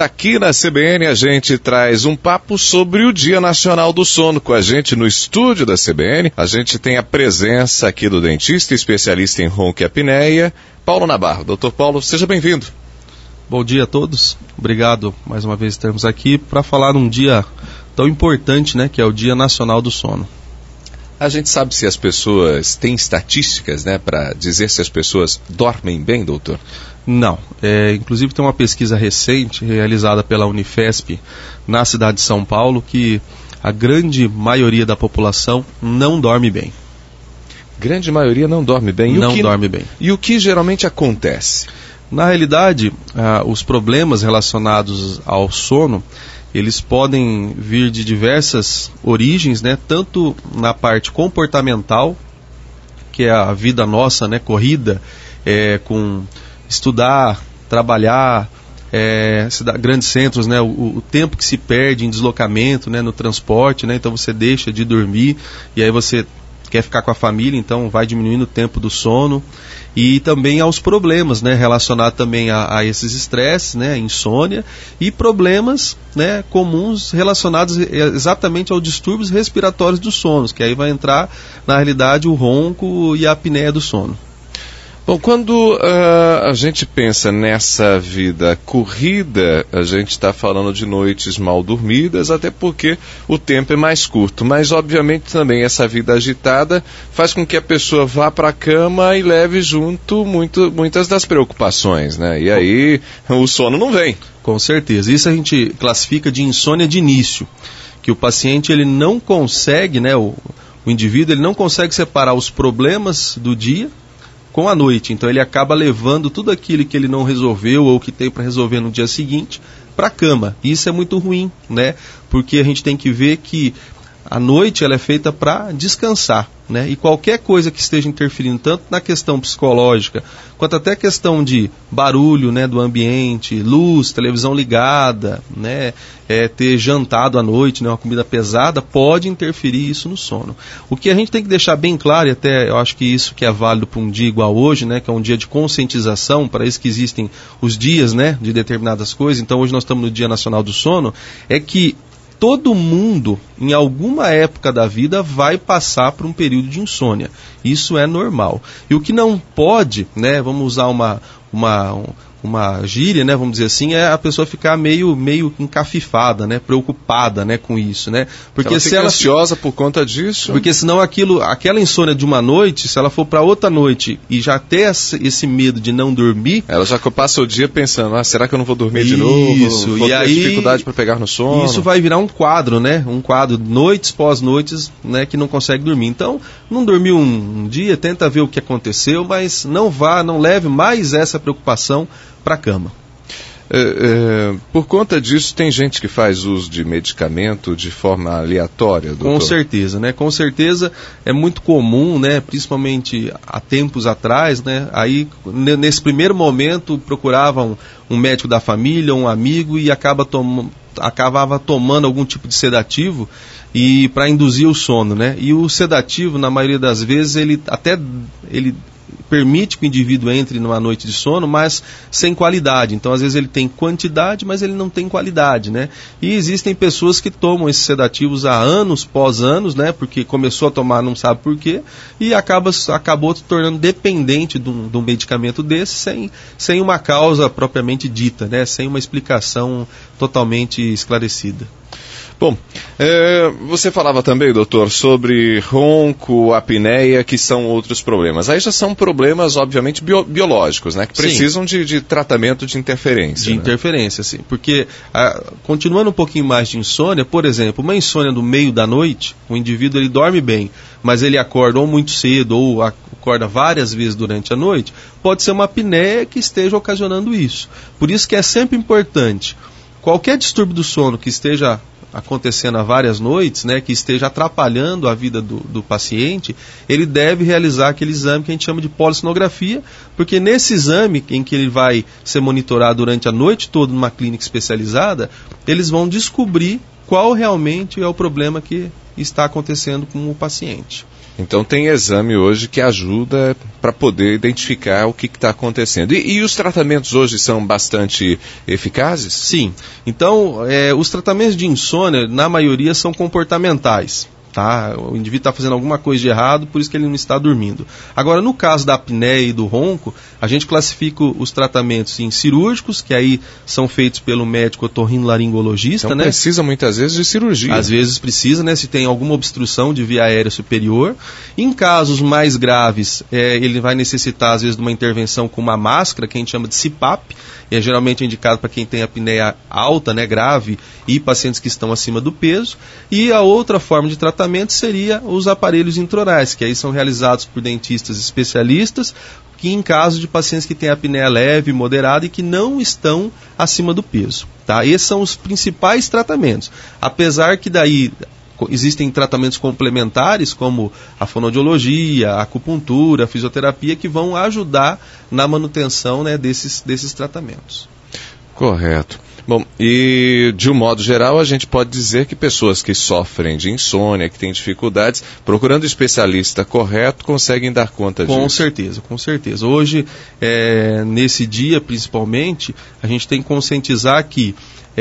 Aqui na CBN a gente traz um papo sobre o Dia Nacional do Sono. Com a gente no estúdio da CBN, a gente tem a presença aqui do dentista especialista em ronco e apneia, Paulo Nabarro. Doutor Paulo, seja bem-vindo. Bom dia a todos. Obrigado mais uma vez por estarmos aqui para falar num dia tão importante, né, que é o Dia Nacional do Sono. A gente sabe se as pessoas têm estatísticas, né, para dizer se as pessoas dormem bem, doutor? Não. Inclusive tem uma pesquisa recente realizada pela Unifesp na cidade de São Paulo que a grande maioria da população não dorme bem. Grande maioria não dorme bem? Dorme bem. E o que geralmente acontece? Na realidade, os problemas relacionados ao sono, eles podem vir de diversas origens, né? Tanto na parte comportamental, que é a vida nossa, né? Corrida, com estudar, trabalhar, grandes centros, né? O tempo que se perde em deslocamento, né? No transporte, né? Então você deixa de dormir e aí você quer ficar com a família, então vai diminuindo o tempo do sono. E também aos problemas, né, relacionados também a esses estresses, né, insônia, e problemas, né, comuns relacionados exatamente aos distúrbios respiratórios do sono, que aí vai entrar, na realidade, o ronco e a apneia do sono. Bom, quando a gente pensa nessa vida corrida, a gente está falando de noites mal dormidas, até porque o tempo é mais curto. Mas, obviamente, também essa vida agitada faz com que a pessoa vá para a cama e leve junto muitas das preocupações, né? E aí o sono não vem. Com certeza. Isso a gente classifica de insônia de início, que o paciente ele não consegue, né, o indivíduo ele não consegue separar os problemas do dia com a noite, então ele acaba levando tudo aquilo que ele não resolveu ou que tem para resolver no dia seguinte para a cama. Isso é muito ruim, né? Porque a gente tem que ver que a noite ela é feita para descansar, né? E qualquer coisa que esteja interferindo tanto na questão psicológica quanto até a questão de barulho, né, do ambiente, luz, televisão ligada, né, ter jantado à noite, né, uma comida pesada, pode interferir isso no sono. O que a gente tem que deixar bem claro, e até eu acho que isso que é válido para um dia igual hoje, né, que é um dia de conscientização, para isso que existem os dias, né, de determinadas coisas, então hoje nós estamos no Dia Nacional do Sono, é que todo mundo, em alguma época da vida, vai passar por um período de insônia. Isso é normal. E o que não pode, né, vamos usar uma gíria, né, vamos dizer assim, é a pessoa ficar meio encafifada, né, preocupada, né, com isso, né? Porque se ela ansiosa por conta disso. Porque senão aquela insônia de uma noite, se ela for para outra noite e já ter esse medo de não dormir, ela já passa o dia pensando, será que eu não vou dormir de novo? Isso, vou e ter aí dificuldade para pegar no sono. Isso vai virar um quadro, né? Um quadro noites pós noites, né, que não consegue dormir. Então, não dormiu um dia, tenta ver o que aconteceu, mas não leve mais essa preocupação para a cama. Por conta disso, tem gente que faz uso de medicamento de forma aleatória, doutor? Com certeza, né? Com certeza é muito comum, né? Principalmente há tempos atrás, né? Aí, nesse primeiro momento, procuravam um médico da família, um amigo, e acabava tomando algum tipo de sedativo e para induzir o sono, né? E o sedativo, na maioria das vezes, ele permite que o indivíduo entre numa noite de sono, mas sem qualidade. Então, às vezes, ele tem quantidade, mas ele não tem qualidade, né? E existem pessoas que tomam esses sedativos há anos, pós anos, né? Porque começou a tomar, não sabe por quê, e acabou se tornando dependente de um medicamento desse, sem uma causa propriamente dita, né? Sem uma explicação totalmente esclarecida. Bom, você falava também, doutor, sobre ronco, apneia, que são outros problemas. Aí já são problemas, obviamente, biológicos, né? Que precisam de tratamento de interferência. De interferência, sim. Porque, continuando um pouquinho mais de insônia, por exemplo, uma insônia do meio da noite, o indivíduo ele dorme bem, mas ele acorda ou muito cedo ou acorda várias vezes durante a noite, pode ser uma apneia que esteja ocasionando isso. Por isso que é sempre importante, qualquer distúrbio do sono que esteja acontecendo há várias noites, né, que esteja atrapalhando a vida do paciente, ele deve realizar aquele exame que a gente chama de polissonografia, porque nesse exame, em que ele vai ser monitorado durante a noite toda numa clínica especializada, eles vão descobrir qual realmente é o problema que está acontecendo com o paciente. Então tem exame hoje que ajuda para poder identificar o que está acontecendo. E os tratamentos hoje são bastante eficazes? Sim. Então, os tratamentos de insônia, na maioria, são comportamentais. Tá? O indivíduo está fazendo alguma coisa de errado, por isso que ele não está dormindo. Agora, no caso da apneia e do ronco, a gente classifica os tratamentos em cirúrgicos, que aí são feitos pelo médico otorrinolaringologista. Então né? Precisa muitas vezes de cirurgia. Às vezes precisa, né? Se tem alguma obstrução de via aérea superior. Em casos mais graves, ele vai necessitar às vezes de uma intervenção com uma máscara, que a gente chama de CPAP, e é geralmente indicado para quem tem apneia alta, né, grave, e pacientes que estão acima do peso. E a outra forma de tratamento seria os aparelhos intraorais, que aí são realizados por dentistas especialistas, que em caso de pacientes que têm apneia leve, moderada e que não estão acima do peso. Tá? Esses são os principais tratamentos. Apesar que daí existem tratamentos complementares, como a fonoaudiologia, a acupuntura, a fisioterapia, que vão ajudar na manutenção, né, desses tratamentos. Correto. Bom, e de um modo geral a gente pode dizer que pessoas que sofrem de insônia, que têm dificuldades, procurando o especialista correto, conseguem dar conta disso. Com certeza, com certeza. Hoje, nesse dia principalmente, a gente tem que conscientizar que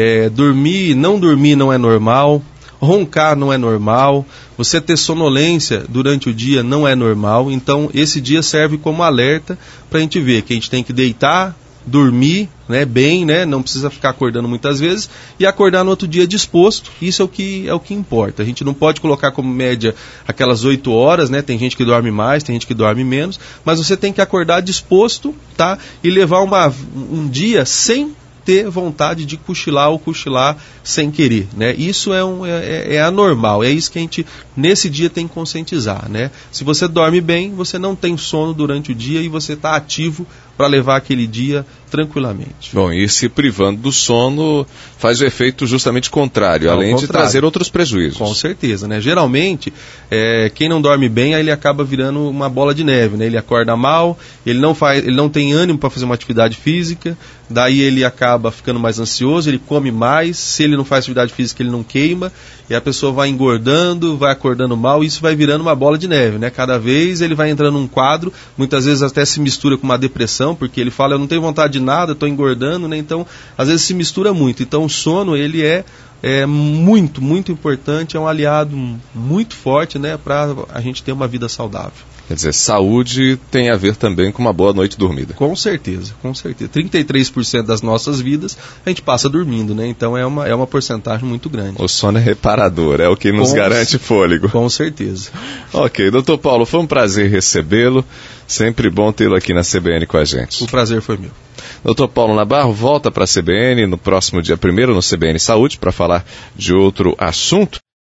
não dormir não é normal, roncar não é normal, você ter sonolência durante o dia não é normal, então esse dia serve como alerta para a gente ver que a gente tem que deitar, dormir, né, bem, né, não precisa ficar acordando muitas vezes, e acordar no outro dia disposto. Isso é o que importa. A gente não pode colocar como média aquelas 8 horas, né, tem gente que dorme mais, tem gente que dorme menos, mas você tem que acordar disposto, tá, e levar um dia sem ter vontade de cochilar ou cochilar sem querer, né? Isso é anormal, é isso que a gente nesse dia tem que conscientizar, né? Se você dorme bem, você não tem sono durante o dia e você está ativo para levar aquele dia tranquilamente. Bom, e se privando do sono faz o efeito justamente contrário, além de trazer outros prejuízos. Com certeza, né? Geralmente, quem não dorme bem, aí ele acaba virando uma bola de neve, né? Ele acorda mal, ele não tem ânimo para fazer uma atividade física, daí ele acaba ficando mais ansioso, ele come mais, se ele não faz atividade física ele não queima, e a pessoa vai engordando, vai acordando mal, e isso vai virando uma bola de neve, né? Cada vez ele vai entrando num quadro, muitas vezes até se mistura com uma depressão, porque ele fala, eu não tenho vontade de nada, estou engordando, né? Então, às vezes se mistura muito. Então, o sono, ele é muito, muito importante, é um aliado muito forte, né, para a gente ter uma vida saudável. Quer dizer, saúde tem a ver também com uma boa noite dormida. Com certeza, com certeza. 33% das nossas vidas a gente passa dormindo, né? Então é uma porcentagem muito grande. O sono é reparador, é o que nos garante fôlego. Com certeza. Ok, doutor Paulo, foi um prazer recebê-lo. Sempre bom tê-lo aqui na CBN com a gente. O prazer foi meu. Dr. Paulo Nabarro volta para a CBN no próximo dia 1º no CBN Saúde para falar de outro assunto.